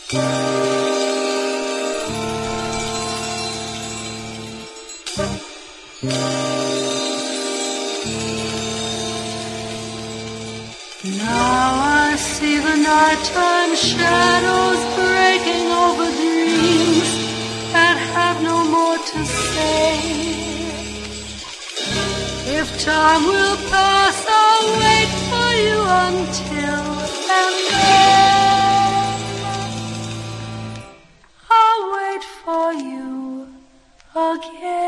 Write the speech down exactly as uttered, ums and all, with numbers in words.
Now I see the nighttime shadows breaking over dreams that have no more to say. If time will pass, I'll wait for you until and then I'll wait for you again.